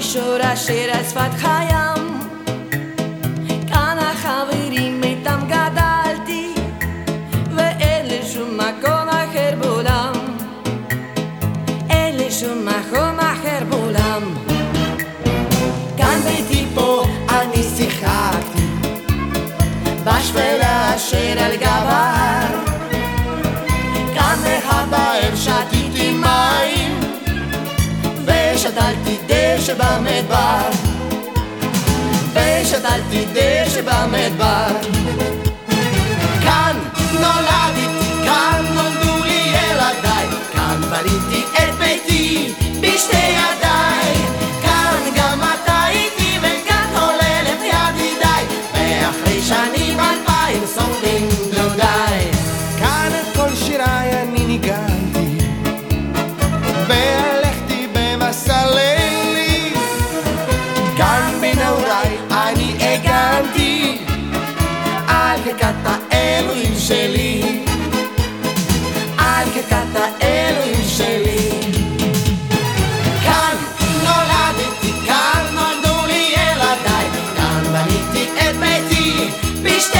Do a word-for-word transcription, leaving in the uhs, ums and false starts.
שורה שיר על שפת חיים, כאן החברים איתם גדלתי, ואין לי שום מקום אחר בעולם, אין לי שום מקום אחר בעולם. כאן ביתי פה אני שיחקתי בשפלה אשר על גבר, כאן מהבאר שתיתי מים ושתלתי דשא במדבר, ושתלתי דשא במדבר. כאן נולדתי, כאן נולדו לי ילדיי, כאן בניתי את ביתי בשתי ידיי, כאן גם אתה איתי וכאן הוללת ידידיי, ואחרי שנים אלפיים סופרים דודיי. כאן את כל שיריי אני ניגנתי והלכתי במסע לילי, כאן בנעוריי אני הגנתי על חלקת האלוהים שלי, על חלקת האלוהים שלי. כאן נולדתי, כאן נולדו לי ילדיי, כאן בניתי את ביתי בשתי